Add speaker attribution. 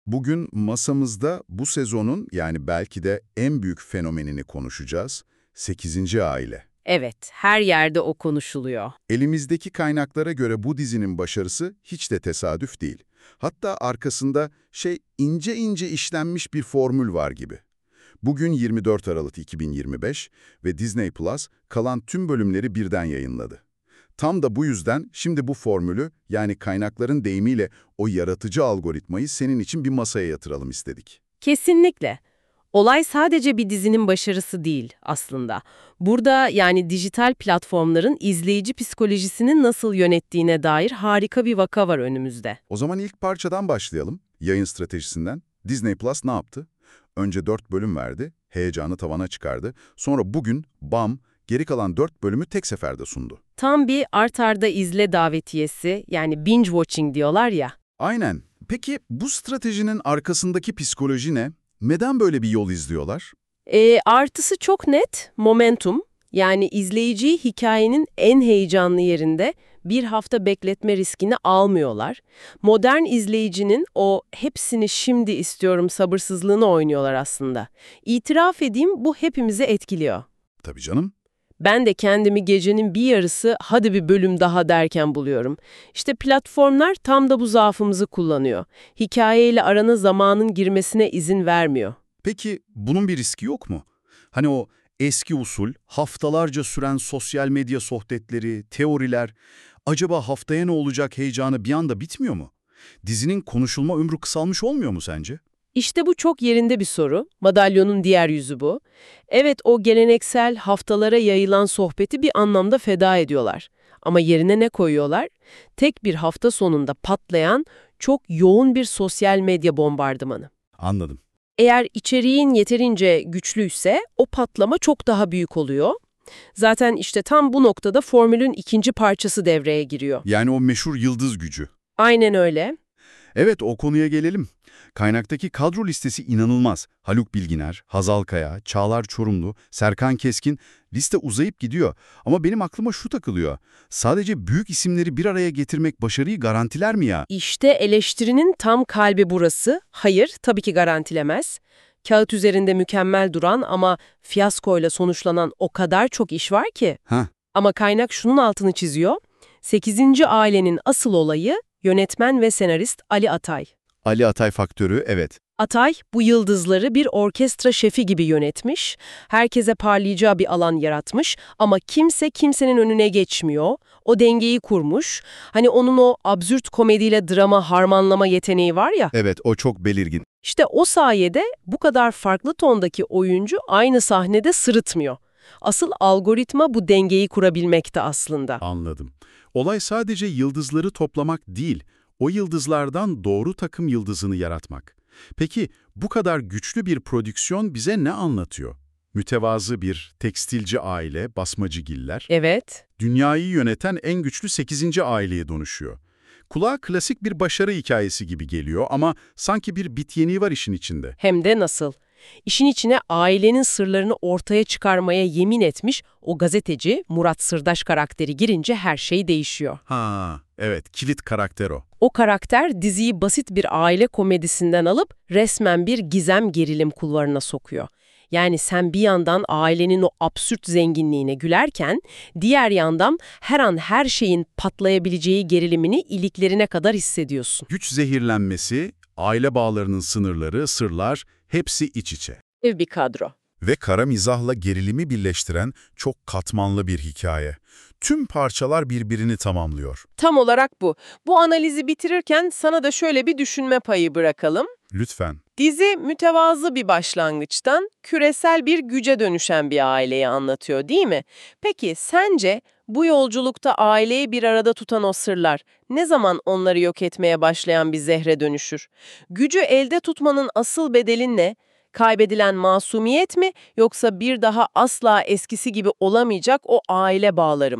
Speaker 1: Bugün masamızda bu sezonun yani belki de en büyük fenomenini konuşacağız. 8. Aile.
Speaker 2: Evet, her yerde o konuşuluyor.
Speaker 1: Elimizdeki kaynaklara göre bu dizinin başarısı hiç de tesadüf değil. Hatta arkasında ince ince işlenmiş bir formül var gibi. Bugün 24 Aralık 2025 ve Disney Plus kalan tüm bölümleri birden yayınladı. Tam da bu yüzden şimdi bu formülü, yani kaynakların deyimiyle o yaratıcı algoritmayı senin için bir masaya yatıralım istedik.
Speaker 2: Kesinlikle. Olay sadece bir dizinin başarısı değil aslında. Burada yani dijital platformların izleyici psikolojisini nasıl yönettiğine dair harika bir vaka var önümüzde.
Speaker 1: O zaman ilk parçadan başlayalım. Yayın stratejisinden. Disney Plus ne yaptı? Önce 4 bölüm verdi, heyecanı tavana çıkardı. Sonra bugün bam, geri kalan 4 bölümü tek seferde sundu.
Speaker 2: Tam bir art arda izle davetiyesi, yani binge watching diyorlar ya.
Speaker 1: Aynen. Peki bu stratejinin arkasındaki psikoloji ne? Neden böyle bir yol izliyorlar?
Speaker 2: Artısı çok net, momentum. Yani izleyiciyi hikayenin en heyecanlı yerinde bir hafta bekletme riskini almıyorlar. Modern izleyicinin o hepsini şimdi istiyorum sabırsızlığını oynuyorlar aslında. İtiraf edeyim, bu hepimizi etkiliyor.
Speaker 1: Tabii canım.
Speaker 2: Ben de kendimi gecenin bir yarısı hadi bir bölüm daha derken buluyorum. İşte platformlar tam da bu zaafımızı kullanıyor. Hikayeyle arana zamanın girmesine izin vermiyor.
Speaker 1: Peki bunun bir riski yok mu? Hani o eski usul, haftalarca süren sosyal medya sohbetleri, teoriler, acaba haftaya ne olacak heyecanı bir anda bitmiyor mu? Dizinin konuşulma ömrü kısalmış olmuyor mu sence?
Speaker 2: İşte bu çok yerinde bir soru. Madalyonun diğer yüzü bu. Evet, o geleneksel haftalara yayılan sohbeti bir anlamda feda ediyorlar. Ama yerine ne koyuyorlar? Tek bir hafta sonunda patlayan çok yoğun bir sosyal medya bombardımanı.
Speaker 1: Anladım.
Speaker 2: Eğer içeriğin yeterince güçlüyse o patlama çok daha büyük oluyor. Zaten işte tam bu noktada formülün ikinci parçası devreye giriyor.
Speaker 1: Yani o meşhur yıldız gücü.
Speaker 2: Aynen öyle.
Speaker 1: Evet, o konuya gelelim. Kaynaktaki kadro listesi inanılmaz. Haluk Bilginer, Hazal Kaya, Çağlar Çorumlu, Serkan Keskin, liste uzayıp gidiyor. Ama benim aklıma şu takılıyor. Sadece büyük isimleri bir araya getirmek başarıyı garantiler mi ya?
Speaker 2: İşte eleştirinin tam kalbi burası. Hayır, tabii ki garantilemez. Kağıt üzerinde mükemmel duran ama fiyaskoyla sonuçlanan o kadar çok iş var ki.
Speaker 1: Heh,
Speaker 2: Ama kaynak şunun altını çiziyor. 8. ailenin asıl olayı yönetmen ve senarist Ali Atay.
Speaker 1: Ali Atay faktörü, evet.
Speaker 2: Atay, bu yıldızları bir orkestra şefi gibi yönetmiş, herkese parlayacağı bir alan yaratmış ama kimse kimsenin önüne geçmiyor, o dengeyi kurmuş. Hani onun o absürt komediyle drama harmanlama yeteneği var ya,
Speaker 1: Evet, o çok belirgin.
Speaker 2: işte o sayede bu kadar farklı tondaki oyuncu aynı sahnede sırıtmıyor. Asıl algoritma bu dengeyi kurabilmekte aslında.
Speaker 1: Anladım. Olay sadece yıldızları toplamak değil, o yıldızlardan doğru takım yıldızını yaratmak. Peki bu kadar güçlü bir prodüksiyon bize ne anlatıyor? Mütevazı bir tekstilci aile, basmacıgiller,
Speaker 2: Evet.
Speaker 1: dünyayı yöneten en güçlü 8. aileye dönüşüyor. Kulağa klasik bir başarı hikayesi gibi geliyor ama sanki bir bit yeniği var işin içinde.
Speaker 2: Hem de nasıl? İşin içine ailenin sırlarını ortaya çıkarmaya yemin etmiş o gazeteci Murat Sırdaş karakteri girince her şey değişiyor.
Speaker 1: Ha, evet, kilit karakter o.
Speaker 2: O karakter diziyi basit bir aile komedisinden alıp resmen bir gizem gerilim kulvarına sokuyor. Yani sen bir yandan ailenin o absürt zenginliğine gülerken, diğer yandan her an her şeyin patlayabileceği gerilimini iliklerine kadar hissediyorsun.
Speaker 1: Güç zehirlenmesi, aile bağlarının sınırları, sırlar hepsi iç içe.
Speaker 2: Ev bir kadro.
Speaker 1: Ve kara mizahla gerilimi birleştiren çok katmanlı bir hikaye. Tüm parçalar birbirini tamamlıyor.
Speaker 2: Tam olarak bu. Bu analizi bitirirken sana da şöyle bir düşünme payı bırakalım.
Speaker 1: Lütfen.
Speaker 2: Dizi mütevazı bir başlangıçtan küresel bir güce dönüşen bir aileyi anlatıyor, değil mi? Peki sence bu yolculukta aileyi bir arada tutan o sırlar ne zaman onları yok etmeye başlayan bir zehre dönüşür? Gücü elde tutmanın asıl bedeli ne? Kaybedilen masumiyet mi yoksa bir daha asla eskisi gibi olamayacak o aile bağları mı?